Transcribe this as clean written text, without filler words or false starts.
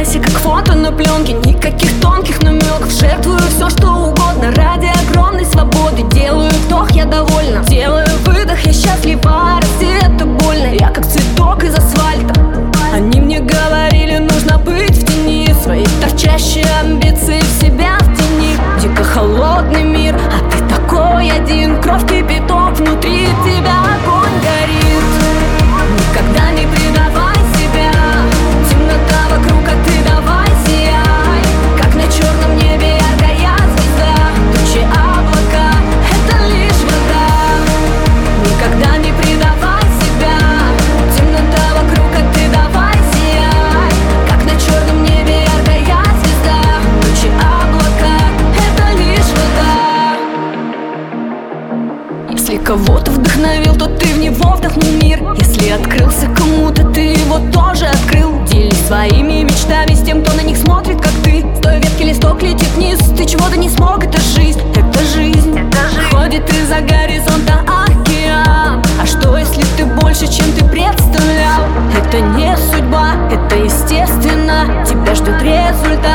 снимайся, как фото на пленке. Никаких тонких намеков. Жертвую все, что угодно ради огромной свободы. Делаю вдох, я довольна. Делаю выдох, я счастлива. Расти это больно. Я как цветок из асфальта. Они мне говорили, нужно быть в тени. Свои торчащие амбиции в себя втяни. Дико холодный мир, а ты такой один. Кровь кипяток, внутри тебя огонь горит. Никогда не предавай себя. Темнота вокруг, а ты давай сияй. Как на черном небе яркая звезда. Тучи, облака, это лишь вода. Никогда не предавай себя. Темнота вокруг, а ты давай сияй. Как на черном небе яркая звезда. Тучи, облака, это лишь вода. Если кого-то вдохновил, то ты в него вдохнул мир. Если открылся кому-то, ты его тоже открыл. Делись своими мечтами с тем, кто на них смотрит, как ты. С той ветки листок летит вниз. Ты чего-то не смог, это жизнь, это жизнь. Ходит из-за горизонта океан. А что, если ты больше, чем ты представлял? Это не судьба, это естественно. Тебя ждет результат.